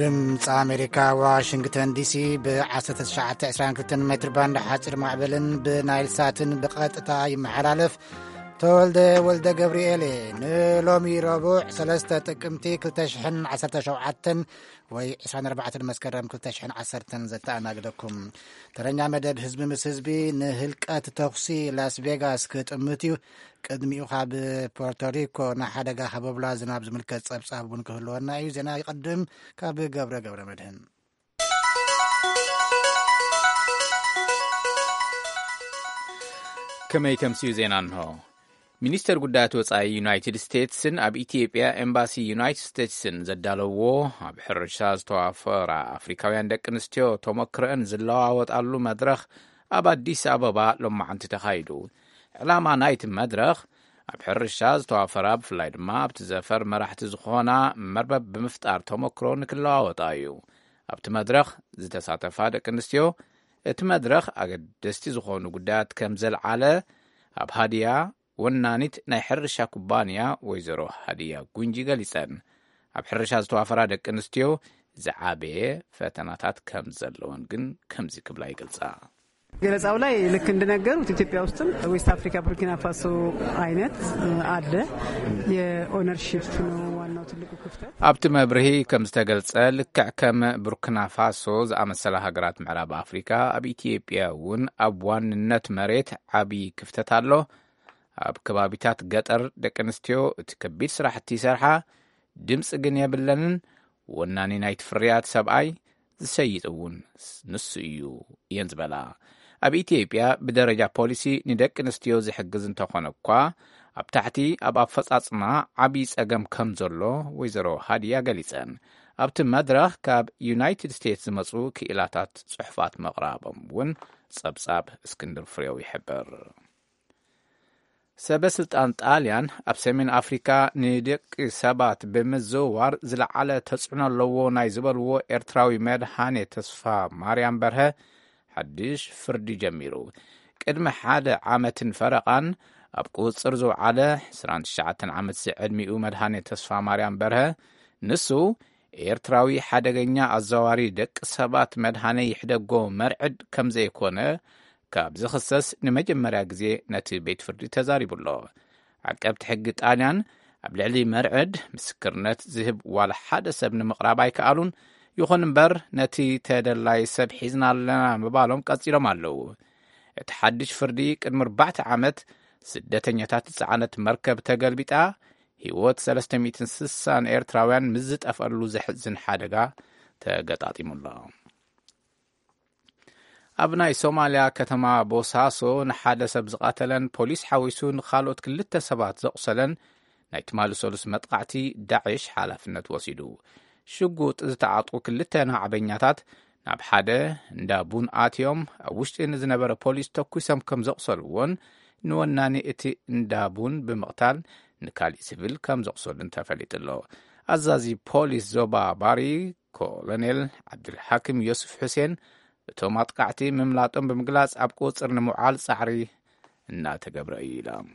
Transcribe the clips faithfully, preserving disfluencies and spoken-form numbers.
ድምፂ ኣሜሪካ ዋሽንግተን ዲሲ ብ19 22 ሜትር ባንድ ሓፂር ማዕበልን ብናይል ሳትን ብቐጥታ ይመሓላለፍ። ተወልደ ወልደ ገብርኤል ንሎሚ ረቡዕ ሰለስተ ጥቅምቲ ክልተ ሽሕን ዓሰርተ ሸውዓተን ወይ ዕስራን ኣርባዕተን መስከረም ክልተ ሽሕን ዓሰርተን ዘተኣናግደኩም ተረኛ መደብ ህዝቢ ምስ ህዝቢ ንህልቀት ተኹሲ ላስ ቬጋስ ክጥምት እዩ። ቅድሚኡ ካብ ፖርቶሪኮ ንሓደጋ ከበብላ ዝናብ ዝምልከት ጸብጻብ ውን ክህልወና እዩ። ዜና ይቐድም ካብ ገብረ ገብረ መድህን። ከመይ ተምሲኡ ዜና እንሆ። ሚኒስተር ጉዳያት ወፃኢ ዩናይትድ ስቴትስን ኣብ ኢትዮጵያ ኤምባሲ ዩናይትድ ስቴትስን ዘዳለዎ ኣብ ሕርሻ ዝተዋፈራ ኣፍሪካውያን ደቂ ኣንስትዮ ተመክረአን ዝለዋወጣሉ መድረኽ ኣብ ኣዲስ ኣበባ ሎማዓንቲ ተኻይዱ። ዕላማ ናይቲ መድረኽ ኣብ ሕርሻ ዝተዋፈራ ብፍላይ ድማ ኣብቲ ዘፈር መራሕቲ ዝኾና መርበብ ብምፍጣር ተመክሮ ንክለዋወጣ እዩ። ኣብቲ መድረኽ ዝተሳተፋ ደቂ ኣንስትዮ እቲ መድረኽ ኣገደስቲ ዝኾኑ ጉዳያት ከም ዘለዓለ ኣብ ሃድያ ወናኒት ናይ ሕርሻ ኩባንያ ወይዘሮ ሃድያ ጉንጂ ገሊፀን። ኣብ ሕርሻ ዝተዋፈራ ደቂ ኣንስትዮ ዝዓበየ ፈተናታት ከም ዘለዎን ግን ከምዚ ክብላ ይገልጻ። ገለጻው ላይ ልክ እንደነገሩት ኢትዮጵያ ውስጥም ዌስት አፍሪካ ቡርኪና ፋሶ አይነት አለ። የኦነርሺፕ ነው ዋናው ትልቁ ክፍተት። ኣብቲ መብርሂ ከም ዝተገልጸ ልክዕ ከም ቡርኪና ፋሶ ዝኣመሰለ ሃገራት ምዕራብ አፍሪካ ኣብ ኢትዮጵያ እውን ኣብ ዋንነት መሬት ዓብይ ክፍተት ኣሎ። ኣብ ከባቢታት ገጠር ደቂ ኣንስትዮ እቲ ከቢድ ስራሕቲ ይሰርሓ፣ ድምፂ ግን የብለንን። ወናኒ ናይቲ ፍርያት ሰብኣይ ዝሰይጥ እውን ንሱ እዩ እየን ዝበላ። ኣብ ኢትዮጵያ ብደረጃ ፖሊሲ ንደቂ ኣንስትዮ ዝሕግዝ እንተኾነ እኳ ኣብ ታሕቲ ኣብ ኣፈጻጽማ ዓብዪ ጸገም ከም ዘሎ ወይዘሮ ሃድያ ገሊፀን። ኣብቲ መድረኽ ካብ ዩናይትድ ስቴትስ ዝመፁ ክኢላታት ጽሑፋት መቕራቦም እውን ጸብጻብ እስክንድር ፍሬው ይሕብር። ሰበስልጣን ጣልያን ኣብ ሰሜን አፍሪካ ንደቂ ሰባት ብምዝውዋር ዝለዓለ ተጽዕኖ ኣለዎ ናይ ዝበልዎ ኤርትራዊ መድሃኔ ተስፋ ማርያም በርሀ ሓድሽ ፍርዲ ጀሚሩ። ቅድሚ ሓደ ዓመትን ፈረቓን ኣብ ቁፅር ዝውዓለ ዕስራን ትሽዓተ ዓመት ዕድሚኡ መድሃኔ ተስፋ ማርያም በርሀ ንሱ ኤርትራዊ ሓደገኛ ኣዘዋሪ ደቂ ሰባት መድሃኔ ይሕደጎ መርዕድ ከም ዘይኮነ ካብ ዝኽሰስ ንመጀመርያ ግዜ ነቲ ቤት ፍርዲ ተዛሪቡሎ። ዓቀብቲ ሕጊ ጣልያን ኣብ ልዕሊ መርዕድ ምስክርነት ዝህብ ዋላ ሓደ ሰብ ንምቕራብ ኣይከኣሉን። ይኹን እምበር ነቲ ተደላይ ሰብ ሒዝና ኣለና ምባሎም ቀፂሎም ኣለዉ። እቲ ሓድሽ ፍርዲ ቅድሚ ኣርባዕተ ዓመት ስደተኛታት ዝፀዓነት መርከብ ተገልቢጣ ህይወት ሰለስተ ሚእቲ ስሳን ኤርትራውያን ምስ ዝጠፍአሉ ዘሕዝን ሓደጋ ተገጣጢሙሎ። ኣብ ናይ ሶማልያ ከተማ ቦሳሶ ንሓደ ሰብ ዝቃተለን ፖሊስ ሓዊሱ ንኻልኦት ክልተ ሰባት ዘቑሰለን ናይ ትማሊ ሰሉስ መጥቃዕቲ ዳዕሽ ሓላፍነት ወሲዱ። ሽጉጥ ዝተዓጡ ክልተ ንዓበኛታት ናብ ሓደ እንዳ ቡን ኣትዮም ኣብ ውሽጢ ንዝነበረ ፖሊስ ተኩሶም ከም ዘቑሰልዎን ንወናኒ እቲ እንዳ ቡን ብምቕታል ንካሊእ ሲቪል ከም ዘቑሰሉን ተፈሊጡሎ። ኣዛዚ ፖሊስ ዞባ ባሪ ኮሎኔል ዓብድልሓኪም ዮስፍ ሁሴን እቶም ኣጥቃዕቲ ምምላጦም ብምግላጽ ኣብ ቁፅር ንምውዓል ጻዕሪ እናተገብረ እዩ ኢሎም።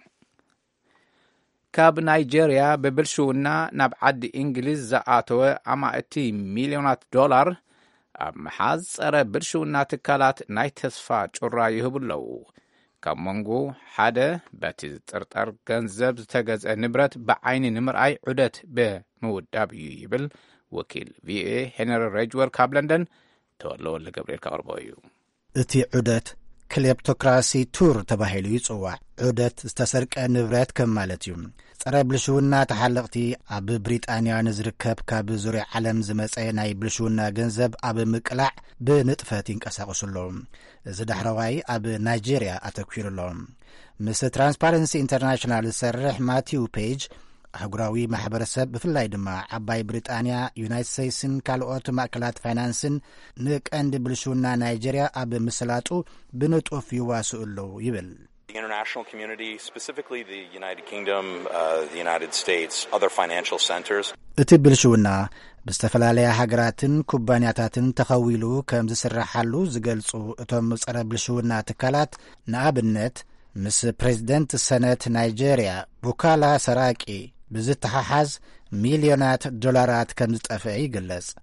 ካብ ናይጀርያ ብብልሽውና ናብ ዓዲ እንግሊዝ ዝኣተወ ኣማእቲ ሚልዮናት ዶላር ኣብ መሓዝ ጸረ ብልሽውና ትካላት ናይ ተስፋ ጩራ ይህቡ ኣለዉ። ካብ መንጎ ሓደ በቲ ዝጥርጠር ገንዘብ ዝተገዝአ ንብረት ብዓይኒ ንምርኣይ ዑደት ብምውዳብ እዩ ይብል ወኪል ቪኦኤ ሄነሪ ሬጅወር ካብ ለንደን ተወለወለ ገብርኤል ካቅርቦ እዩ። እቲ ዑደት ክሌፕቶክራሲ ቱር ተባሂሉ ይጽዋዕ። ዑደት ዝተሰርቀ ንብረት ከም ማለት እዩ። ጸረ ብልሽውና ተሓለቕቲ ኣብ ብሪጣንያ ንዝርከብ ካብ ዙርያ ዓለም ዝመጸ ናይ ብልሽውና ገንዘብ ኣብ ምቅላዕ ብንጥፈት ይንቀሳቐሱ ኣለዉ። እዚ ዳሕረዋይ ኣብ ናይጀርያ ኣተኲሩ ኣሎ። ምስ ትራንስፓረንሲ ኢንተርናሽናል ዝሰርሕ ማቲው ፔጅ ኣህጉራዊ ማሕበረሰብ ብፍላይ ድማ ዓባይ ብሪጣንያ፣ ዩናይትድ ስቴትስን ካልኦት ማእከላት ፋይናንስን ንቀንዲ ብልሽውና ናይጀርያ ኣብ ምስላጡ ብንጡፍ ይዋስኡ ኣለዉ ይብል። The international community, specifically the United Kingdom, uh, the United States, other financial centers. እቲ ብልሽውና ብዝተፈላለየ ሃገራትን ኩባንያታትን ተኸዊሉ ከም ዝስራሓሉ ዝገልጹ እቶም ጸረ ብልሽውና ትካላት ንኣብነት ምስ ፕሬዚደንት ሰነት ናይጀርያ ቡካላ ሰራቂ ብዝተሓሓዝ ሚልዮናት ዶላራት ከም ዝጠፍአ ይግለጽ።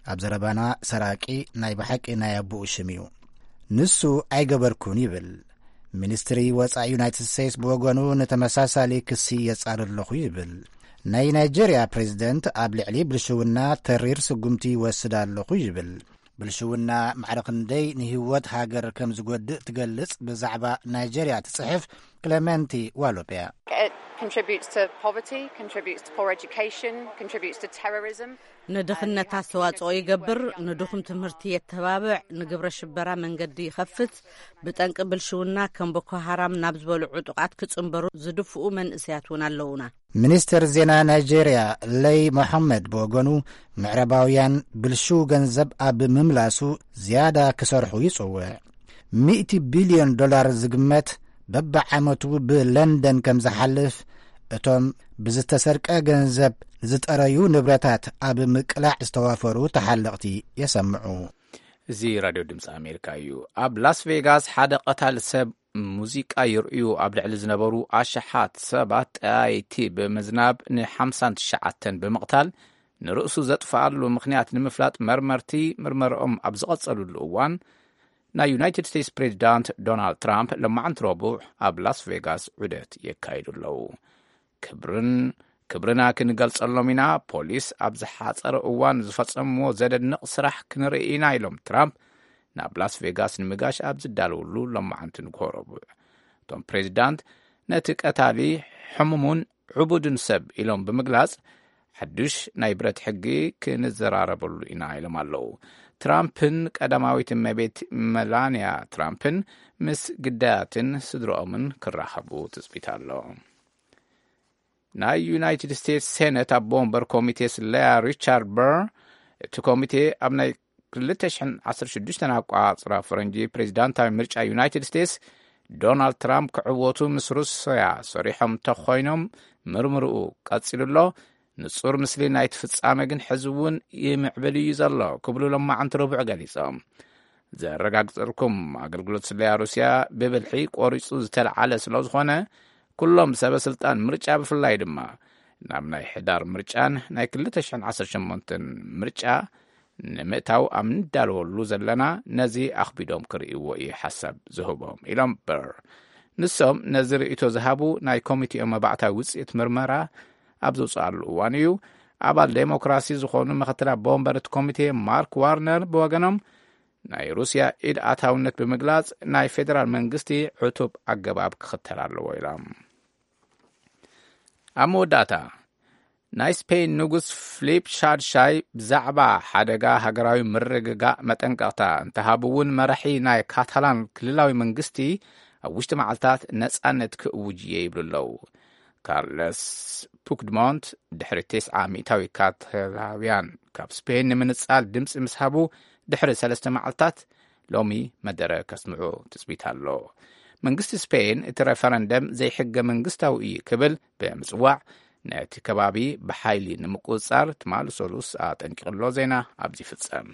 ኣብ ዘረባና ሰራቂ ናይ ብሓቂ ናይ ኣቦኡ ሽም እዩ ንሱ ኣይገበርኩን ይብል ሚኒስትሪ ወፃኢ ዩናይትድ ስቴትስ ብወገኑ ንተመሳሳሊ ክሲ የጻር ኣለኹ ይብል ናይ ናይጀርያ ፕሬዚደንት ኣብ ልዕሊ ብልሽውና ተሪር ስጉምቲ ይወስድ ኣለኹ ይብል ብልሽውና ማዕረኽንደይ ንህይወት ሃገር ከም ዝጐድእ ትገልጽ ብዛዕባ ናይጀርያ ትጽሕፍ ክለመንቲ ዋሎጵያ contributes to poverty, contributes to poor education, contributes to terrorism. ንድኽነት ኣስተዋጽኦ ይገብር ንድኹም ትምህርቲ የተባብዕ ንግብረ ሽበራ መንገዲ ይኸፍት ብጠንቂ ብልሽውና ከም ቦኮ ሃራም ናብ ዝበልዑ ጥቃት ክጽምበሩ ዝድፍኡ መንእስያት እውን ኣለውና ሚኒስትር ዜና ናይጀርያ ለይ መሐመድ ብወገኑ ምዕረባውያን ብልሽው ገንዘብ ኣብ ምምላሱ ዝያዳ ክሰርሑ ይጽውዕ ሚእቲ ቢልዮን ዶላር ዝግመት በብዓመቱ ብለንደን ከም ዝሓልፍ እቶም ብዝተሰርቀ ገንዘብ ዝጠረዩ ንብረታት ኣብ ምቅላዕ ዝተዋፈሩ ተሓለቕቲ የሰምዑ እዚ ራድዮ ድምፂ ኣሜሪካ እዩ ኣብ ላስ ቬጋስ ሓደ ቀታሊ ሰብ ሙዚቃ ይርእዩ ኣብ ልዕሊ ዝነበሩ ኣሽሓት ሰባት ጠያይቲ ብምዝናብ ንሓምሳን ትሽዓተን ብምቕታል ንርእሱ ዘጥፍኣሉ ምኽንያት ንምፍላጥ መርመርቲ ምርመርኦም ኣብ ዝቐጸሉሉ እዋን ናይ ዩናይትድ ስቴትስ ፕሬዚዳንት ዶናልድ ትራምፕ ለማዓንቲ ረቡዕ ኣብ ላስ ቬጋስ ዑደት የካይዱ ኣለዉ ክብርን ክብርና ክንገልጸሎም ኢና ፖሊስ ኣብ ዝሓፀረ እዋን ዝፈጸምዎ ዘደንቕ ስራሕ ክንርኢ ኢና ኢሎም ትራምፕ ናብ ላስ ቬጋስ ንምጋሽ ኣብ ዝዳለውሉ ለማዓንቲ ንግሆ ረቡዕ እቶም ፕሬዚዳንት ነቲ ቀታሊ ሕሙሙን ዕቡድን ሰብ ኢሎም ብምግላጽ ሓዱሽ ናይ ብረት ሕጊ ክንዘራረበሉ ኢና ኢሎም ኣለዉ ትራምፕን ቀዳማዊት እመቤት መላንያ ትራምፕን ምስ ግዳያትን ስድሮኦምን ክራኸቡ ትጽቢት ኣሎ ናይ ዩናይትድ ስቴትስ ሴኔት ኣቦ ወንበር ኮሚቴ ስለያ ሪቻርድ በር እቲ ኮሚቴ ኣብ ናይ ክልተ ሽሕን ዓሰርተ ሽዱሽተ ኣቋጽራ ፈረንጂ ፕሬዚዳንታዊ ምርጫ ዩናይትድ ስቴትስ ዶናልድ ትራምፕ ክዕወቱ ምስ ሩስያ ሰሪሖም ተኾይኖም ምርምርኡ ቀጺሉ ኣሎ ንጹር ምስሊ ናይቲ ፍጻመ ግን ሕዚ እውን ይምዕብል እዩ ዘሎ ክብሉ ለማዓንቲ ረቡዕ ገሊፆም ዘረጋግጸልኩም ኣገልግሎት ስለያ ሩስያ ብብልሒ ቆሪጹ ዝተለዓለ ስለ ዝኾነ ኩሎም ሰበ ስልጣን ምርጫ ብፍላይ ድማ ናብ ናይ ሕዳር ምርጫን ናይ ክልተ ሽሕን ዓሰርተ ሸሞንተ ምርጫ ንምእታው ኣብ ንዳልወሉ ዘለና ነዚ ኣኽቢዶም ክርእይዎ እዩ ሓሳብ ዝህቦም ኢሎም በር ንሶም ነዚ ርእቶ ዝሃቡ ናይ ኮሚቴኦም መባዕታዊ ውፅኢት ምርመራ ኣብ ዘውፅኣሉ እዋን እዩ ኣባል ዴሞክራሲ ዝኾኑ ምኽትል ኣቦ ወንበር እቲ ኮሚቴ ማርክ ዋርነር ብወገኖም ናይ ሩስያ ኢድ ኣታውነት ብምግላጽ ናይ ፌደራል መንግስቲ ዕቱብ ኣገባብ ክኽተል ኣለዎ ኢሎም ኣብ መወዳእታ ናይ ስፔን ንጉስ ፊሊፕ ሻድሻይ ብዛዕባ ሓደጋ ሃገራዊ ምርግጋእ መጠንቀቕታ እንተሃቡ እውን መራሒ ናይ ካታላን ክልላዊ መንግስቲ ኣብ ውሽጢ መዓልትታት ነጻነት ክእውጅ እየ ይብሉ ኣለዉ ካርለስ ፑግድሞንት ድሕሪ ተስዓ ሚእታዊ ካታላውያን ካብ ስፔን ንምንጻል ድምፂ ምስ ሃቡ ድሕሪ ሰለስተ መዓልትታት ሎሚ መደረ ከስምዑ ትጽቢት ኣሎ መንግስቲ ስፔን እቲ ረፈረንደም ዘይሕገ መንግስታዊ እዩ ክብል ብምጽዋዕ ነቲ ከባቢ ብሓይሊ ንምቁፅጻር ትማል ሶሉስ ኣጠንቂቕሎ ዜና ኣብዚ ፍጸም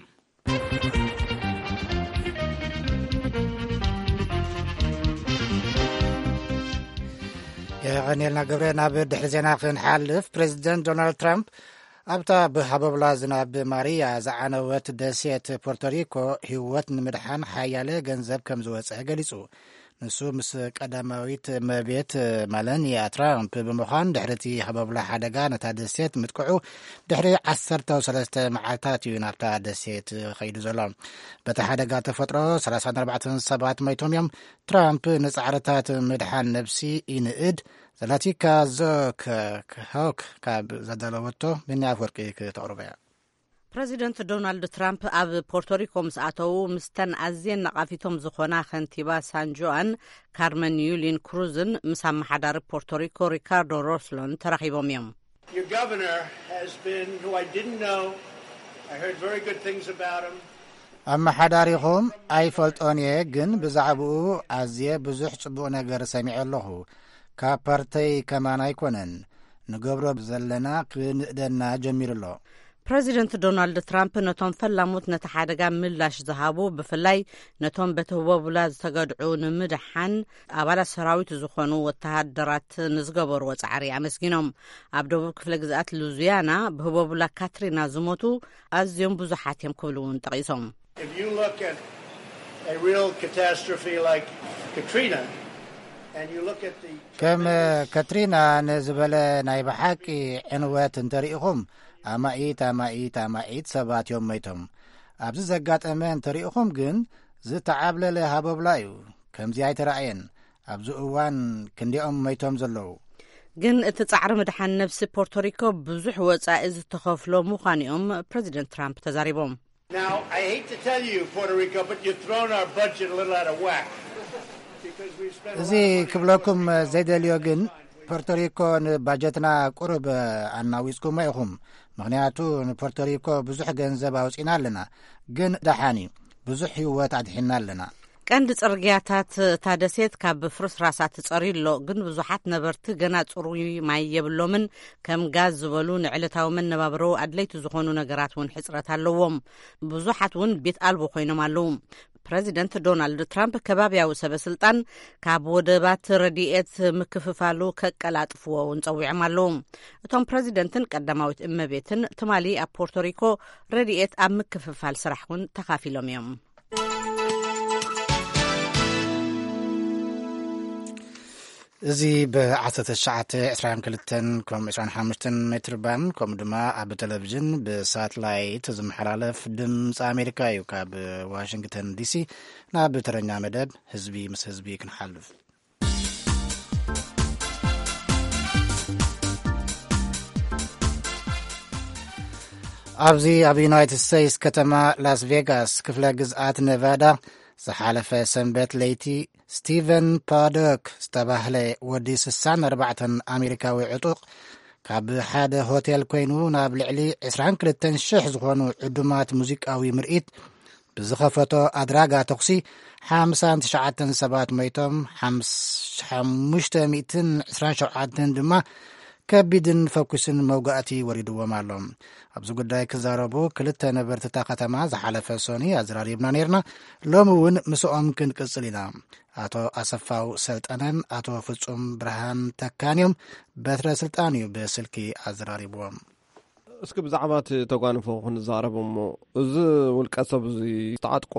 የቀኒልና ገብረ ናብ ድሕሪ ዜና ክንሓልፍ ፕሬዚደንት ዶናልድ ትራምፕ ኣብታ ብሃበብላ ዝናብ ማርያ ዝዓነወት ደሴት ፖርቶሪኮ ህይወት ንምድሓን ሓያለ ገንዘብ ከም ዝወፅአ ገሊጹ ንሱ ምስ ቀዳማዊት እመቤት መላንያ ትራምፕ ብምዃን ድሕርቲ ሃበብላ ሓደጋ ነታ ደሴት ምጥቅዑ ድሕሪ ዓሰርተ ሰለስተ መዓልትታት እዩ ናብታ ደሴት ኸይዱ ዘሎ በቲ ሓደጋ ተፈጥሮ ሰላሳ ኣርባዕተ ሰባት ሞይቶም እዮም ትራምፕ ንጻዕርታት ምድሓን ነብሲ ይንእድ ዘላቲካ ዞክሆክ ካብ ዘዳለወቶ ብንያፍ ወርቂ ክተቕርበ እያ ፕሬዚደንት ዶናልድ ትራምፕ ኣብ ፖርቶሪኮ ምስ ኣተዉ ምስተን ኣዝየን ነቓፊቶም ዝኾና ከንቲባ ሳንጆኣን ካርመን ዩሊን ክሩዝን ምስ ኣመሓዳሪ ፖርቶሪኮ ሪካርዶ ሮስሎን ተራኺቦም እዮም ኣመሓዳሪኹም ኣይፈልጦን እየ ግን ብዛዕባኡ ኣዝየ ብዙሕ ጽቡቕ ነገር ሰሚዐ ኣለኹ ካብ ፓርተይ ከማን ኣይኮነን ንገብሮ ዘለና ክንእደና ጀሚሩ ኣሎ ፕሬዚደንት ዶናልድ ትራምፕ ነቶም ፈላሙት ነቲ ሓደጋ ምላሽ ዝሃቡ ብፍላይ ነቶም በተወቡላ ዝተገድዑ ንምድሓን ኣባላት ሰራዊት ዝኾኑ ወተሃደራት ንዝገበርዎ ጻዕሪ ኣመስጊኖም ኣብ ደቡብ ክፍለ ግዝኣት ሉዚያና ብህወቡላ ካትሪና ዝሞቱ ኣዝዮም ብዙሓት እዮም ክብሉ እውን ጠቒሶም ከም ካትሪና ንዝበለ ናይ ብሓቂ ዕንወት እንተሪኢኹም ኣማኢት ኣማኢት ኣማኢት ሰባት እዮም መይቶም ኣብዚ ዘጋጠመ እንተሪኢኹም ግን ዝተዓብለለ ሃበብላ እዩ ከምዚ ኣይተረኣየን ኣብዚ እዋን ክንዲኦም መይቶም ዘለዉ ግን እቲ ጻዕሪ ምድሓን ነብሲ ፖርቶሪኮ ብዙሕ ወጻኢ ዝተኸፍሎ ምዃኒኦም ፕሬዚደንት ትራምፕ ተዛሪቦም እዚ ክብለኩም ዘይደልዮ ግን ፖርቶሪኮ ንባጀትና ቁርብ ኣናዊፅኩማ ኢኹም ምክንያቱ ንፖርቶሪኮ ብዙሕ ገንዘብ ኣውፂና ኣለና ግን ደሓኒ ብዙሕ ህይወት ኣድሒና ኣለና ቀንዲ ጽርግያታት እታ ደሴት ካብ ፍርስራሳት ጸሪሎ ግን ብዙሓት ነበርቲ ገና ጽሩይ ማይ የብሎምን ከም ጋዝ ዝበሉ ንዕለታዊ መነባብሮ ኣድለይቲ ዝኾኑ ነገራት እውን ሕፅረት ኣለዎም ብዙሓት እውን ቤት ኣልቦ ኮይኖም ኣለዉ ፕሬዚደንት ዶናልድ ትራምፕ ከባቢያዊ ሰበስልጣን ካብ ወደባት ረድኤት ምክፍፋሉ ከቀላጥፍዎ እውን ጸዊዖም ኣለዉ እቶም ፕሬዚደንትን ቀዳማዊት እመቤትን ትማሊ ኣብ ፖርቶሪኮ ረድኤት ኣብ ምክፍፋል ስራሕ እውን ተኻፊሎም እዮም እዚ ብ19 عشرين ክልተን ከም عشرين وخمسة ሜትር ባንድ ከም ድማ ኣብ ቴሌቪዥን ብሳተላይት ዝመሓላለፍ ድምፂ ኣሜሪካ እዩ ካብ ዋሽንግተን ዲሲ ናብ ተረኛ መደብ ህዝቢ ምስ ህዝቢ ክንሓልፍ ኣብዚ ኣብ ዩናይትድ ስቴትስ ከተማ ላስ ቬጋስ ክፍለ ግዝኣት ነቫዳ ዝሓለፈ ሰንበት ለይቲ ስቲቨን ፓዶክ ዝተባህለ ወዲ ስሳን ኣርባዕተ ኣሜሪካዊ ዕጡቕ ካብ ሓደ ሆቴል ኮይኑ ናብ ልዕሊ عشرين وثلاثين ሽሕ ዝኾኑ ዕዱማት ሙዚቃዊ ምርኢት ብዝኸፈቶ ኣድራጋ ተኽሲ ሓምሳ ወትሽዓተ ሰባት ሞይቶም ሓሙሽተ ሚእቲ عشرين وسبعة ድማ ከቢድን ፈኩስን መውጋእቲ ወሪድዎም ኣሎም ኣብዚ ጉዳይ ክዛረቡ ክልተ ነበርቲ እታ ከተማ ዝሓለፈ ሶኒ ኣዘራሪብና ነርና ሎሚ እውን ምስኦም ክንቅጽል ኢና ኣቶ ኣሰፋው ሰልጠነን ኣቶ ፍጹም ብርሃን ተካንዮም በትረ ስልጣን እዩ ብስልኪ ኣዘራሪብዎም እስኪ ብዛዕባ ተጓንፎ ክንዛረብ እሞ እዚ ውልቀ ሰብ እዚ ዝተዓጥቆ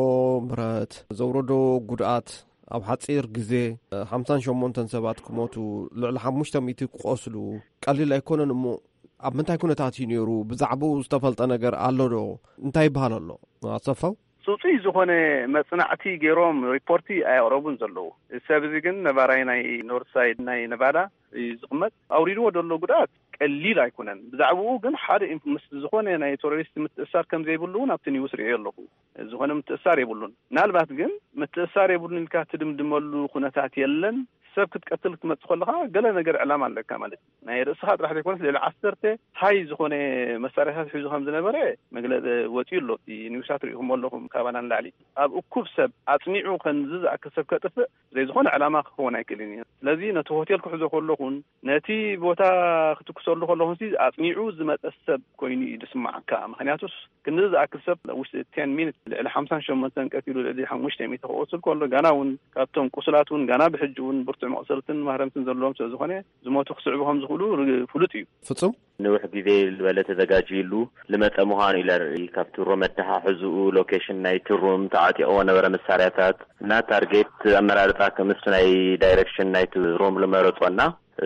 ብረት ዘውረዶ ጉድኣት ኣብ ሓፂር ግዜ خمسة وثمانين ሰባት ክሞቱ ልዕሊ ሓሙሽተ ሚእቲ ክቆስሉ ቀሊል ኣይኮነን እሞ ኣብ ምንታይ ኩነታት እዩ ነይሩ ብዛዕባኡ ዝተፈልጠ ነገር ኣሎ ዶ እንታይ ይበሃል ኣሎ ኣሰፋው ጽጽይ ዝኾነ መጽናዕቲ ገይሮም ሪፖርቲ ኣያቕረቡን ዘለዉ ሰብ እዚ ግን ነባራይ ናይ ኖርሳይድ ናይ ነቫዳ ዝቕመጥ ኣውሪድዎ ደሎ ጉድኣት ቀሊል ኣይኮነን ብዛዕባኡ ግን ሓደ ምስ ዝኾነ ናይ ቴሮሪስት ምትእሳር ከም ዘይብሉ እውን ኣብቲ ኒውስ ሪኦ ኣለኹ ዝኾነ ምትእሳር የብሉን ናልባት ግን ምትእሳር የብሉን ኢልካ ትድምድመሉ ኩነታት የለን ሰብ ክትቀትል ክትመጽእ ከለኻ ገለ ነገር ዕላማ ኣለካ ማለት ናይ ርእስኻ ጥራሕ ዘይኮነስ ልዕሊ ዓሰርተ ሃይ ዝኾነ መሳርሒታት ሒዙ ከም ዝነበረ መግለጽ ወፂኡ ኣሎ ኒውሳት ሪኢኹም ኣለኹም ካባና ንላዕሊ ኣብ እኩብ ሰብ ኣጽኒዑ ከንዚ ዝኣክል ሰብ ከጥፍእ ዘይዝኾነ ዕላማ ክኸውን ኣይክእልን እዩ ስለዚ ነቲ ሆቴል ክሕዞ ከለኹን ነቲ ቦታ ክትክሰሉ ከለኹን ኣጽኒዑ ዝመጸ ሰብ ኮይኑ ይስማዓካ ምክንያቱስ ክንዚ ዝኣክል ሰብ ውሽጢ عشرة ሚኒት ልዕሊ ሓምሳ ወثمانية ቀቲሉ ልዕሊ ሓሙሽተ ሚእቲ ክቆስል ከሎ ጋና እውን ካብቶም ቁስላት እውን ጋና ብሕጂ እውን ብርቱዕ መቕሰልትን ማህረምትን ዘለዎም ስለዝኾነ ዝሞቱ ክስዕብዎም ዝኽእሉ ፍሉጥ እዩ ፍጹም ንውሕ ግዜ ዝበለ ተዘጋጅሉ ልመጠ ምዃኑ ኢለርኢ ካብቲ ሮም ኣተሓሕዝኡ ሎኬሽን ናይቲ ሮም ተዓጢቑ ነበረ መሳርያታት እና ታርጌት ኣመራርጣ ከምስ ናይ ዳይሬክሽን ናይቲ ሮም ልመረጦና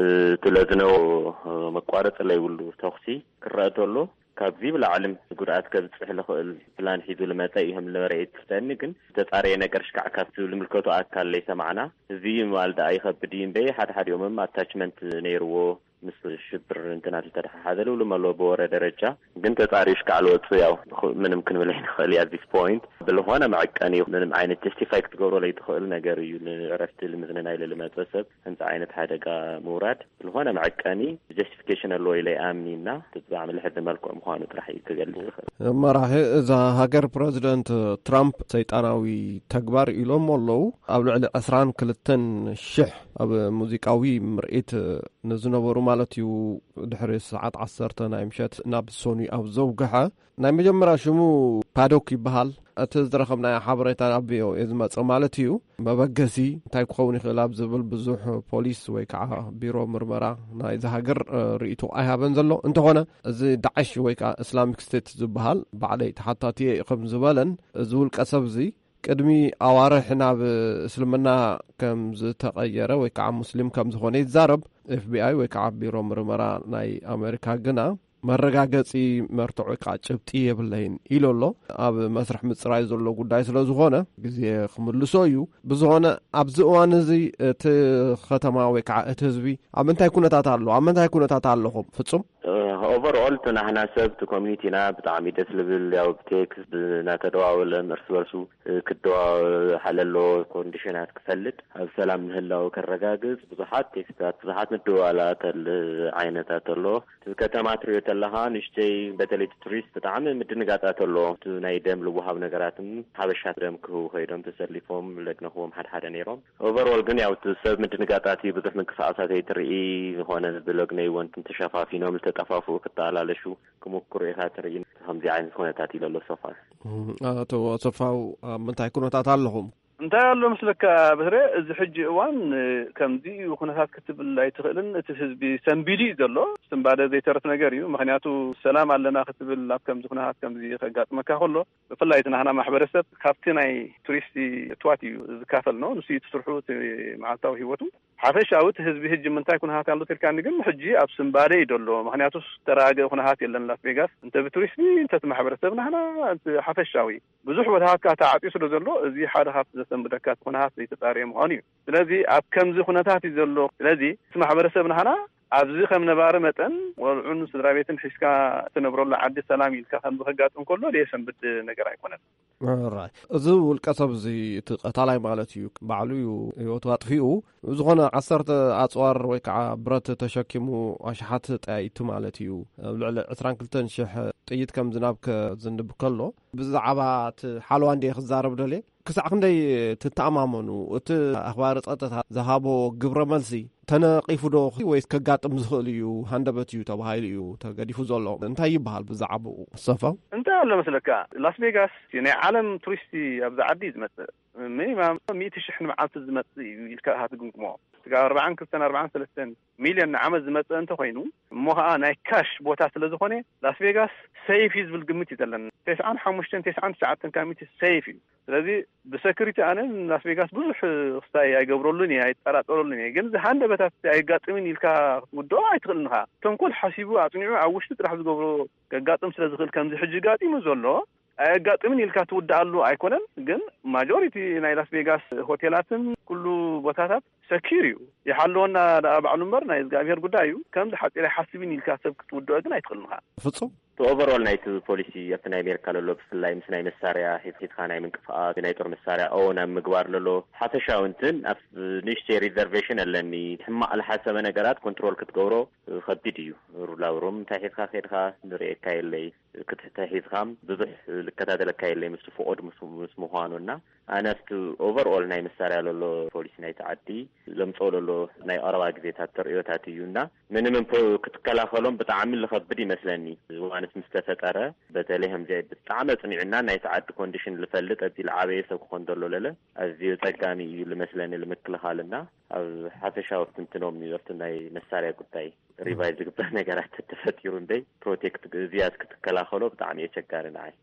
ትለዝነው መቋረጽ ላይ ይብሉ ተኽሲ ክረአ ተሎ ካብዚ ብላዕልም ጉድኣት ከብጽሕ ልኽእል ፕላን ሒዙ ልመጠ ይህም ለመሬት ተኒ ግን ተጣሪየ ነገር ሽካዕ ካብቲ ልምልከቱ ኣካል ለይ ሰማዕና እዚ ማልዳ ኣይኸብድ እምበይ ሓደ ሓደ ዮምም ኣታችመንት ነይርዎ ምስ ሽብር እንትናት ተደሓሓዘሉ ለመሎ በወረ ደረጃ ግን ተጣሪሽ ካልወጽ ያው ምንም ክንብል ይንኽእል ያ ዲስ ፖይንት ብልሆነ ማዕቀኒ ምንም ዓይነት ጀስቲፋይ ክትገብሮ ላይ ትኽእል ነገር እዩ ለረፍት ልምዝነና ኢለ ለመጽሰብ እንተ ዓይነት ሓደጋ ምውራድ ብልሆነ ማዕቀኒ ጀስቲፊኬሽን ኣሎ ኢለ ኣምኒና ተዛዕመ ለሕድ መልክዕ ምዃኑ ጥራሕ ይክገልጽ ይኽእል መራሄ እዛ ሃገር ፕሬዚደንት ትራምፕ ሰይጣናዊ ተግባር ኢሎም ኣለዉ ኣብ ልዕሊ عشرين وثلاثين ሽሕ ኣብ ሙዚቃዊ ምርኢት ንዝነበሩ مالتيو دحري ساعات عصرت ناي مشات ناب سوني او زوجها ناي مجمرا شمو بادوك يبحال اتزرخم ناي حبريتان ابيو ازمص مالتيو مبغسي تاي كوني خلاب زبل بزوح بوليس وي كع بيرو مرمرا ناي زهاجر ريتو اي هابن زلو انت هنا زي داعش وي كع اسلاميك ستيت زبحال بعدي تحطاتي يقم زبلن زول قسب زي قدمي اوارح حنا باسلمنا كم تغيره وي كع مسلم كم زخونه يزارب اف بي اي وي كع بيرو مرمرا ناي امريكا غنا መረጋገጺ መርትዑ ቃጭብጢ የብለይን ኢሎሎ ኣብ መስርሕ ምጽራይ ዘሎ ጉዳይ ስለ ዝኾነ ግዜ ክምልሶ እዩ ብዝኾነ ኣብዚ እዋን እዚ እቲ ከተማ ወይ ከዓ እቲ ህዝቢ ኣብ ምንታይ ኩነታት ኣሎ ኣብ ምንታይ ኩነታት ኣለኹም ፍጹም ኦቨርኦል ተናህና ሰብ ቲ ኮሚኒቲና ብጣዕሚ ደስ ልብል ያው ቴክስ ብናተደዋወለ እርስ በርሱ ክደዋ ሓለሎ ኮንዲሽናት ክፈልጥ ኣብ ሰላም ንህላው ከረጋግጽ ብዙሓት ቴክስታት ብዙሓት ምድዋላት ዓይነታት ኣሎ ከተማ ትሪዮት ለሃ ንሽተይ በተለይ ቱሪስት በጣም ምድንጋጣት ኣሎ ናይ ደም ልውሃብ ነገራትም ሀበሻት ደም ከሆይዶም ተሰሊፎም ለግነሆም ሓደ ሓደ ነይሮም ኦቨርኦል ግን ያው ሰብ ምድንጋጣት ብዙሕ ምንቅስቃሳት ይትርኢ ሆነ ብለግነይ ወንት ተሸፋፊኖም ተጠፋፉ ከተላለሹ ከመኩሩ ኢኻ ትርኢ ከምዚ ዓይነት ኩነታት ይለሎ ሶፋር አቶ ሶፋው ምንታይ ኩነታት ኣለኹም እንታይ ኣሎ መስለካ በህረ እዚ ሕጂ እዋን ከምዚ ኩነታት ክትብል ኣይትኽእልን እቲ ህዝቢ ሰንቢሊ ዘሎ ስንባደ ዘይተርፍ ነገር እዩ ምክንያቱ ሰላም ኣለና ክትብል ኣብ ከምዚ ኩነታት ከምዚ ከጋጥመካ ከሎ ብፍላይ ናህና ማሕበረሰብ ካብቲ ናይ ቱሪስት ትዋት እዩ ዝካፈል ነው ንሱ ይትስርሑ ማዓልታዊ ህይወቱ ሓፈሻዊ እቲ ህዝቢ ሕጂ ምንታይ ኩነታት ኣሎ ተልካኒ ግን ሕጂ ኣብ ስንባደ ይደሎ ምክንያቱ ተራገ ኩነታት የለን ላስ ቬጋስ እንተ ብቱሪስት እንተ ማሕበረሰብ ናህና ሓፈሻዊ ብዙሕ ቦታካ ተዓጢሱ ዘሎ እዚ ሓደ ካብቲ ሰንብደካት ኩነታት ዘይተጣርየ ምዃኑ እዩ ስለዚ ኣብ ከምዚ ኩነታት ይዘሎ ስለዚ ማሕበረሰብ ናህና ኣብዚ ከም ነባረ መጠን ወልዑን ስድራ ቤትን ሒስካ ትነብረሉ ዓዲ ሰላም ኢልካ ከም ዝኸጋጥም ከሎ ለሰንብድ ነገር ኣይኮነን ራይ እዚ ውልቀ ሰብ እዚ እቲ ቀታላይ ማለት እዩ ባዕሉ ህይወቱ አጥፊኡ ዝኾነ ዓሰርተ ኣጽዋር ወይ ከዓ ብረት ተሸኪሙ ኣሽሓት ጠያይቱ ማለት እዩ ልዕሊ عشرين ሺህ ጥይት ከም ዝናብ ከዝንብ ከሎ ብዛዕባ እቲ ሓልዋ እንደ ክዛረብ ደለ ክሳዕ ክንደይ ትተኣማመኑ እቲ ኣኽባር ጸጥታ ዝሃቦ ግብረ መልሲ ተነቂፉ ዶ ወይስ ከጋጥም ዝኽእል እዩ ሃንደበት እዩ ተባሂሉ እዩ ተገዲፉ ዘሎ እንታይ ይበሃል ብዛዕባኡ ሰፋው እንታይ ኣሎ መስለካ ላስ ቬጋስ ናይ ዓለም ቱሪስት ኣብ ዛዓዲ ዝመጽእ ሚኒማም مئة ሺህ ንመዓልቲ ዝመጽእ እዩ ኢልካ ሃትግምግሞ أربعين كفتن أربعين ثلاثين مليون عمز مثلا أنت خوينو موها ناي كاش بوتا سلزخوني لاس فيغاس سيف يزبل قمتي تلن تسعان حمشتين تسعان ساعات كاميتي سيفي ስለዚህ በሴኩሪቲ አነን ላስ ቬጋስ ብዙ ስታይ አይገብሩልኝ አይጣራጠሩልኝ ግን ዘሃንደ በታት አይጋጥምን ይልካ ወዶ አይትክልንካ ተንኮል ሐሲቡ አጥኒዑ አውሽት ጥራህ ዝገብሩ ከጋጥም ስለዝኽል ከምዚ ሕጂ ጋጢሙ ዘሎ አይጋጥምን ይልካ ትወዳሉ አይኮነን ግን ማጆሪቲ ናይ ላስ ቬጋስ ሆቴላትን ኩሉ ቦታታት ሰኪሪዩ ይሐለውና ለአብዓሉ መር ናይ ዝጋብሔር ጉዳዩ ከምዚ ሐጢራ ሐሲብን ይልካ ሰብ ክትወዶ ግን አይትክልንካ ፍጹም overall night policy after America lolo bslay misnay masariya hifit khana min qafat nay tor masariya ona migbar lolo hatashaw intin af nishti reservation alani hma al hasaba nagarat control kitgawro khabdidiyu rulawrum tahit kha khid kha nri kaylay kitahit kham bidh likatadal kaylay misfu od musmuhanuna anast overall nay masariya lolo policy nay taaddi lamso lolo nay arba gizetat teriyotatiyuna minimum kitkala khalom bta'amil khabdi maslani مستفقره بتلهم جاي بتعامل صنيعنا نايت عاد كونديشن لفلت ادي العابيه سو كوندلو لله ازي تقامي لمثلا المكل حالنا حتشاو تنتنوم يفتناي مساريا قطاي ريفايز قطا ነገራት ተፈጥሩ እንደ ፕሮቴክት ዚያስ ከተከላኸሎ በጣም የቸጋረና አይ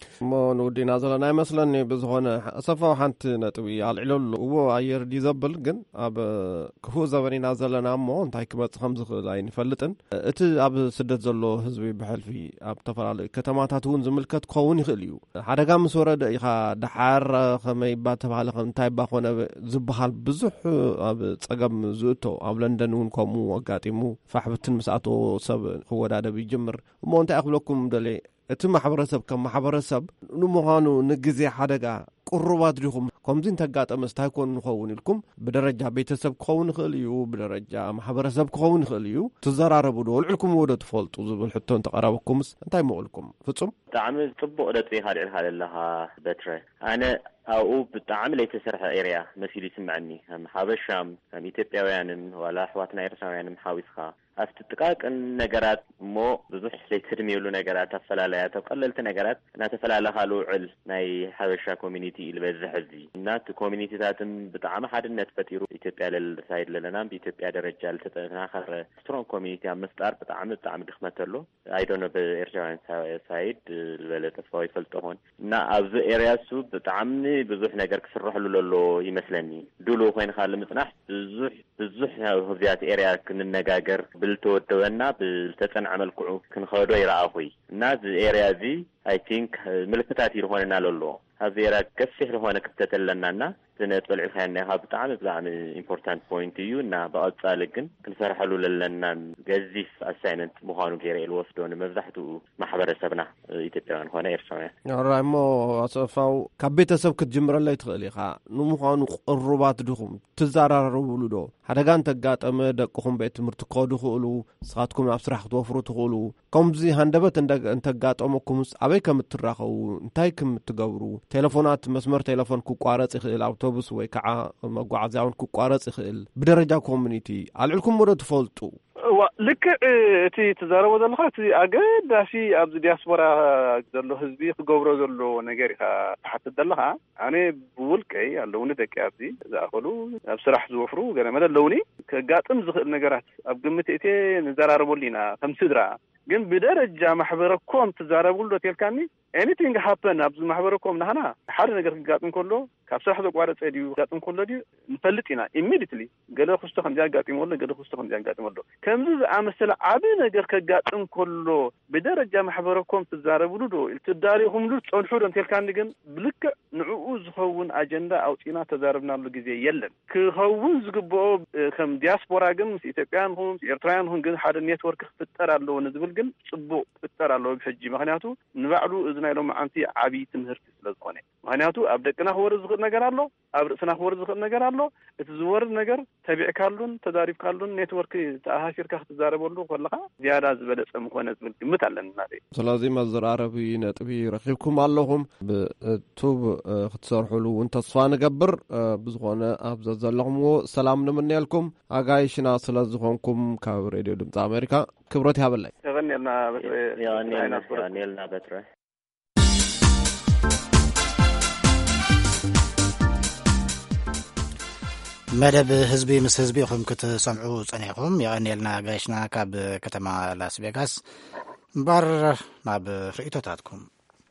ሞ ኑዲና ዘለና ይመስለኒ በዝሆነ ሰፋው ሓንቲ ነጥቢ አልዕለሉ ወ አየር ዲዘብል ግን አብ ክፉ ዘበኒና ዘለና ሞ እንታይ ክመጽ ከም ዝኽእል አይንፈልጥን እቲ አብ ስደት ዘሎ ህዝቢ በሕልፊ አብ ተፈላለ ከተማታቱን ዝምልከት ኮውን ይኽእል እዩ ሓደጋ ምስ ወረደ ኢኻ ደሓር ከመይ ባተባለ እንታይ ባኾነ ዝብሃል ብዙሕ አብ ጸገም ዝእቶ አብ ለንደን ውን ኮሙ አጋጢሙ ፋሕብትን መስአቶ ሰብ ወዳደብ ይጅምር እሞ እንታይ አኽለኩም ደለ እቲ ማሕበረሰብ ከም ማሕበረሰብ ንመሆኑ ንግዜ ሓደጋ ቁርባት ዲኹም ከምዚ እንተጋጠመ ስታይ ኮን ንኸውን ኢልኩም ብደረጃ ቤተሰብ ክኸውን ይኽእል እዩ ብደረጃ ማሕበረሰብ ክኸውን ይኽእል እዩ ትዘራረቡ ዶ ልዕልኩም ወደ ትፈልጡ ዝብል ሕቶ እንተቀረበኩምስ እንታይ መቕልኩም ፍጹም ብጣዕሚ ጽቡቕ ደጥቢ ካልዕልካ ዘለኻ በትረ ኣነ ኣብኡ ብጣዕሚ ለይተሰርሐ ኤርያ መሲሉ ይስምዐኒ ከም ሓበሻም ከም ኢትዮጵያውያንን ዋላ ኣሕዋትና ኤርትራውያንም ሓዊስካ ኣብቲ ጥቃቅን ነገራት እሞ ብዙሕ ለይትድሜሉ ነገራት ኣፈላለያት ቀለልቲ ነገራት እናተፈላለኻ ልውዕል ናይ ሓበሻ ኮሚኒቲ ኢልበዝሕ እዚ እናቲ ኮሚኒቲታትን ብጣዕሚ ሓድነት ፈጢሩ ኢትዮጵያ ለልሳይድ ለለና ብኢትዮጵያ ደረጃ ልተጠናኸረ ስትሮንግ ኮሚኒቲ ኣብ ምፍጣር ብጣዕሚ ብጣዕሚ ድኽመት ኣሎ ኣይዶኖ ብኤርትራውያን ሳይድ ዝበለ ተስፋ ይፈልጦ ሆን እና ኣብዚ ኤርያ እሱ ብጣዕሚ ብዙሕ ነገር ክስርሕሉ ዘሎ ይመስለኒ ድሉ ኮይንካ ልምጽናሕ ብዙሕ ብዙሕ ህዝያት ኤርያ ክንነጋገር ብልተወደወና ብልተጸንዐ መልክዑ ክንኸዶ ይረኣኹይ እና እዚ ኤርያ እዚ I think ምልክታት ይሆነና ዘሎ ኣብዚ ኤርያ ገፊሕ ዝኾነ ክፍተት ኣለናና ዝነጥበል ኢልካያ ብጣዕሚ ብጣዕሚ ኢምፖርታንት ፖይንት እዩ እና ብቐጻሊ ግን ክንሰርሐሉ ለለና ገዚፍ ኣሳይመንት ምዃኑ ገይረ ልወስዶ ንመብዛሕትኡ ማሕበረሰብና ኢትዮጵያውያን ኾነ ኤርትራውያን ራይሞ ኣሰፋው ካብ ቤተሰብ ክትጅምረለይ ትኽእል ኢኻ ንምዃኑ ቅሩባት ድኹም ትዘራረብሉ ዶ ሓደጋ እንተጋጠመ ደቅኹም ቤት ትምህርቲ ክኸዱ ይኽእሉ ንስኻትኩም ናብ ስራሕ ክትወፍሩ ትኽእሉ ከምዚ ሃንደበት እንተጋጠመኩምስ ኣበይ ከም እትራኸቡ እንታይ ከም እትገብሩ ቴሌፎናት መስመር ቴሌፎን ክቋረጽ ይኽእል ኣውቶቡስ ወይ ከዓ መጓዓዝያውን ክቋረጽ ይኽእል ብደረጃ ኮሚኒቲ ኣልዕልኩም ወደ ትፈልጡ ልክዕ እቲ ትዛረቦ ዘለኻ እቲ ኣገዳሲ ኣብዚ ዲያስፖራ ዘሎ ህዝቢ ክገብሮ ዘሎ ነገር ኢኻ ተሓትት ዘለኻ ኣነ ብውልቀይ ኣለውኒ ደቂ ኣብዚ ዝኣኸሉ ኣብ ስራሕ ዝወፍሩ ገለ መለ ኣለውኒ ከጋጥም ዝኽእል ነገራት ኣብ ግምት እቴ ንዘራረበሉ ኢና ከም ስድራ ግን ብደረጃ ማሕበረኮም ትዛረብሉ ተልካኒ anything happen ኣብዚ ማሕበረኮም ናህና ሓደ ነገር ክጋጥም ከሎ ካብ ስራሕ ዘቋረፀ ድዩ ጋጥም ከሎ ድዩ ንፈልጥ ኢና immediately ገለ ክስቶ ከም ዚያጋጥም ወለ ገለ ክስቶ ከም ዚያጋጥም ወሎ ከምዚ ዝኣመሰለ ዓቢ ነገር ከጋጥም ከሎ ብደረጃ ማሕበረኮም ትዛረብሉ ዶ ትዳሪኹም ሉ ጸንሑ ዶ ተልካኒ ግን ብልክዕ ንዕኡ ዝኸውን አጀንዳ ኣውጪና ተዛረብናሉ ግዜ የለን ክኸውን ዝግብኦ ከም ዲያስፖራ ግን ኢትዮጵያን ሆም ኤርትራውያን ሆም ግን ሓደ ኔትወርክ ክፍጠር ኣለዎ ንዝብል ግን ጽቡቕ ክፍጠር ኣለዎ ብሕጂ ምክንያቱ ንባዕሉ እዝናይ ሎም ዓንቲ ዓቢ ትምህርቲ ስለዝኾነ ምክንያቱ ኣብ ደቅና ክወርድ ዝኽእል ነገር ኣሎ ኣብ ርእስና ክወርድ ዝኽእል ነገር ኣሎ እቲ ዝወርድ ነገር ተቢዕካሉን ተዛሪብካሉን ኔትወርክ ተኣሃሽርካ ክትዛረበሉ ከለኻ ዝያዳ ዝበለጸ ምኾነ ዝብል ግምት ኣለና ስለዚ መዘራረቢ ነጥቢ ረኺብኩም ኣለኹም ብቱብ ክትሰርሕሉ እውን ተስፋ ንገብር ብዝኾነ ኣብ ዘለኹምዎ ሰላም ንምንያልኩም ኣጋይሽና ስለ ዝኾንኩም ካብ ሬድዮ ድምፂ ኣሜሪካ ክብረት ይሃበለይ ተገኒልና በትረ ያኔልና በትረ መደብ ህዝቢ ምስ ህዝቢ ኢኹም ክትሰምዑ ጸኒሕኩም የቐኒልና ጋይሽና ካብ ከተማ ላስ ቬጋስ እምበር ናብ ርእቶታትኩም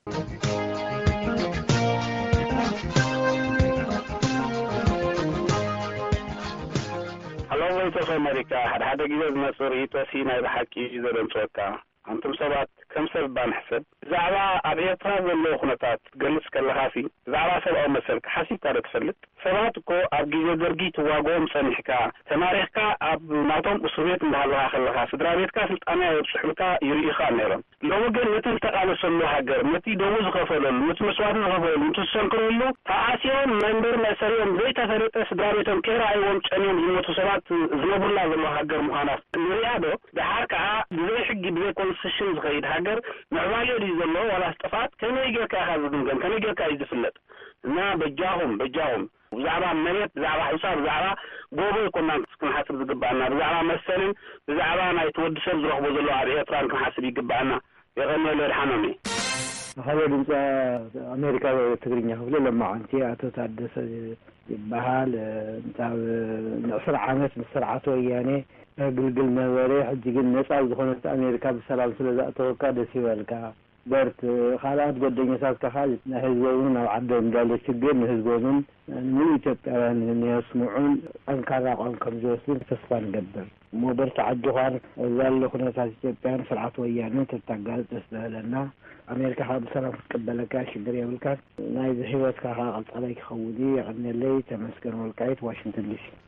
ሃሎ ቮይስ ኦፍ አሜሪካ ሓደ ሓደ ግዜ ዝመፅእ ርእቶሲ ናይ ብሓቂ ዘደንፅወካ አንቱም ሰባት ከም ሰብ ባንሕሰብ ዛዕባ ኣብ ኤርትራ ዘሎ ኩነታት ገልጽ ከለኻሲ ዛዕባ ሰብኣዊ መሰል ሓሲብካ ዶ ትፈልጥ ሰባት እኮ ኣብ ግዜ ደርጊ ትዋግኦም ጸኒሕካ ተማሪኽካ ኣብ ናቶም እስር ቤት እንዳሃለኻ ከለኻ ስድራ ቤትካ ስልጣና የብፅሑልካ ይርኢኻ ነይሮም ሎሚ ግን ነቲ ዝተቃለሰሉ ሃገር ነቲ ደሙ ዝኸፈለሉ ነቲ መስዋዕቲ ዝኸፈለሉ ነቲ ዝሰንክረሉ ተኣስዮም መንበር መእሰሪኦም ዘይተፈለጠ ስድራ ቤቶም ከይረኣይዎም ጨንዮም ዝሞቱ ሰባት ዝነብሩላ ዘሎ ሃገር ምዃና ንሪኣ ዶ ድሓር ከዓ ብዘይ ሕጊ ብዘይ ኮንስቲቱሽን ዝኸይድ ሃገር ምዕባለ ድዩ ዘሎ ዋላ ጥፋት ከመይ ጌርካ ኢኻ ዝድንገም ከመይ ጌርካ እዩ ዝፍለጥ እና በጃኹም በጃኹም ብዛዕባ መሬት ብዛዕባ ሒሳብ ብዛዕባ ጎቦ ይኮና ክንሓስብ ዝግባአና ብዛዕባ መሰልን ብዛዕባ ናይ ትወዲ ሰብ ዝረኽቦ ዘሎ ኣብ ኤርትራን ክንሓስብ ይግባአና የቐኒየሉ ድሓኖም እየ هذا دمت أمريكا تقرينها ولا لما عنتي أتتحدث بحال نتاع نصر عامات بسرعته يعني قلقل نوري حجي قلنا صعب دخولت أمريكا بسلام سلزة أتوقع دسي والكا برت خالات قدني ساس كخالد نهزبون أو عدهم قالوا شقين نهزبون من يتبعون أن يسمعون أنكار عن كم جوسين تصفان قدر مو برت عدوهان وذال خنا ساس يتبعون سرعة ويانو تتقال تسهلنا أمريكا حاب سلام تقبلك شقريا بالكاس نايز حيوات كها غلط عليك خودي عندنا اللي تمسكن والقايت واشنطن دي سي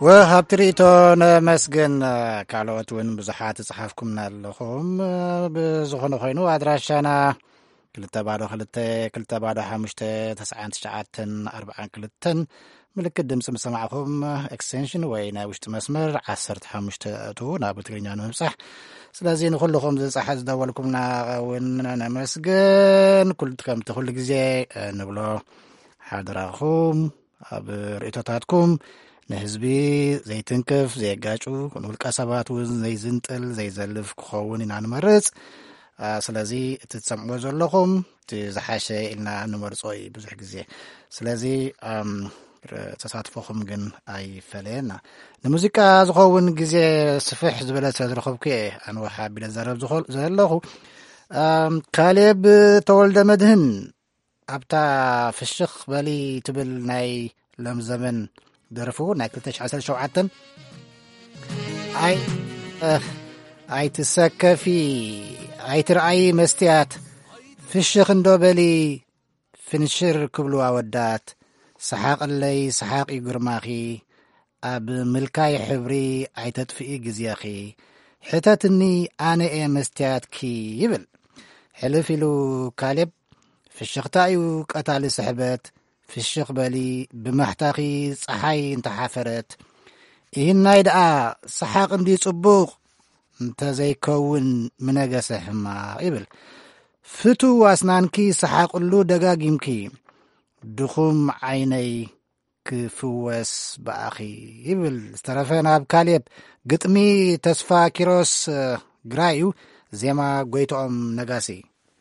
وهابتريتو نمسجن كالوت وين بزحات صحافكم نالخوم بزخونو خينو أدراشانا كلتا بعدو خلتا كلتا بعدو حمشتا تسعان تشعاتن أربعان كلتن ملك الدمس مسمعكم اكستنشن وين وشت مسمر عسرت حمشتا تو نابل تقرينيانو همسح سلازي نخلكم زي صحة دولكم نا نمسجن كلتكم تخل جزي نبلو حاضراكم أب رئيتاتكم نهزبي زي تنكف زي قاچو كنول قصبات وز زي زنطل زي زلف كخون إنان مرز سلازي تتسمعوا زلكم تزحاشي إلنا نمرزوي بزح جزي سلازي تساتفوكم جن أي فلينا الموسيقى زخون جزي سفح زبلة زرخوبكي أنا وحابي لزرب زخول زلخو كالب تولد مدهن أبتا في الشيخ بالي تبل ناي لم زمن درفو ناكلتش عسل شوعتن اي اه اي تسكفي اي ترعي مستيات في الشيخ اندوبلي فنشر كبلو عودات سحاق اللي سحاق يقرماخي اب ملكاي حبري اي تدفئي قزياخي حتاتني انا اي مستيات كي يبل حلفلو كالب في الشيخ تايو قتال سحبت في الشيخ بالي بمحتاقي صحاي انت حافرت إهنا يدعى صحاق اندي صبوق انت زي كون مناقسة حما إبل فتو واسنانكي صحاق اللو دقاقيمكي دخوم عيني كفوس بأخي إبل استرافينا بكاليب قطمي تسفى كيروس قرايو زي ما قويتو ام نقاسي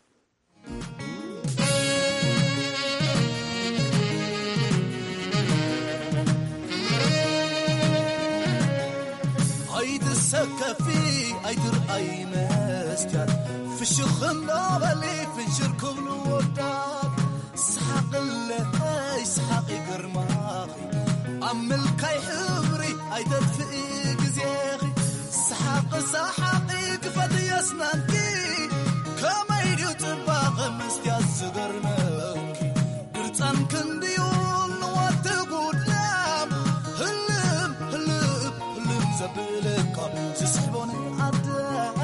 سكفي ايدر اي مستيات في الشيخ النابلي في نشركم الوداد سحاق الله سحاق قرماخي عمل كاي حبري ايدر في قزيخي سحاق سحاقي كفت يسنانكي كما يديو طباق مستيات سقرناكي قرطان كنديون واتقود لام هلم هلم هلم زبلك تسحبوني عداء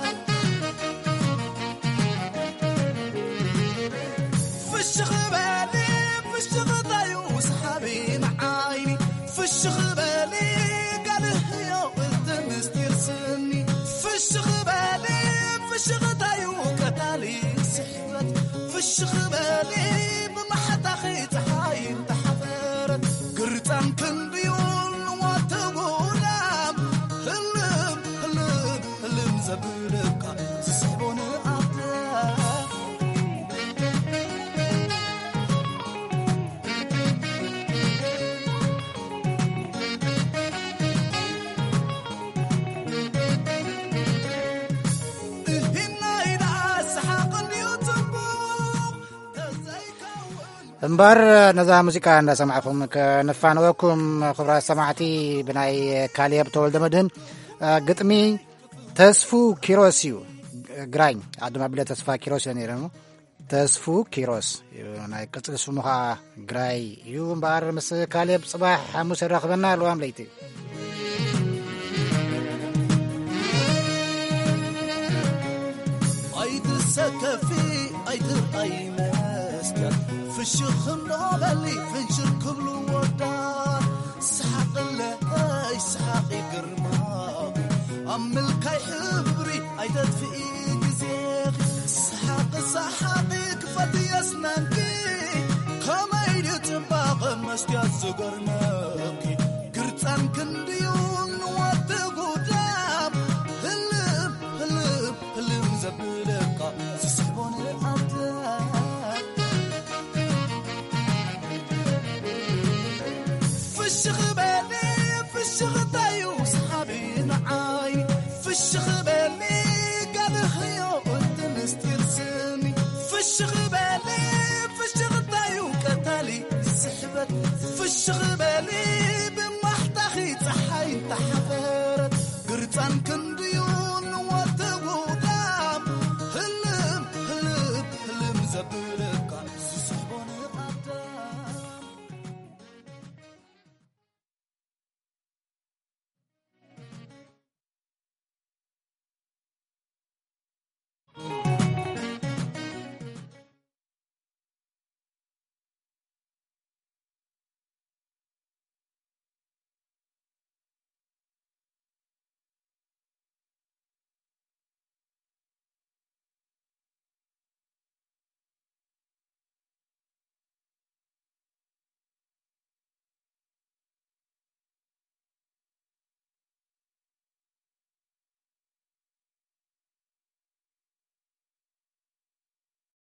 في الشغبالي في الشغضايو وصحابي معايني في الشغبالي قال هيا والتمس ترسلني في الشغبالي في الشغضايو قتالي سحبت في الشغبالي بمحتاخي تحاين تحفرت قرطان كنديون واتقولام هلم هلم هلم زبلك تسحبون الأعداء هنا إذا سحاق اليوتيوب امبار نزا موسيقى عند سمعكم كنفانوكم خبرات سمعتي بناي كاليب تولد مدن قطمي تسفو كيروسيو قراين عدما بلا تسفا كيروس يعني رمو تسفو كيروس ناي قصر اسمها قراي يو امبار مس كاليب صباح حموس الرخبنا الوام ليتي ايد السكفي ايد اي مسكن في الشيخ النابلي في نشركم الوداد سحاق الله سحاق قرماخي عمل كاي حبري ايدت في قزيخ سحاق سحاقي كفت يسنانكي كما يدي طباق مستيات زقرناكي قرطان كندي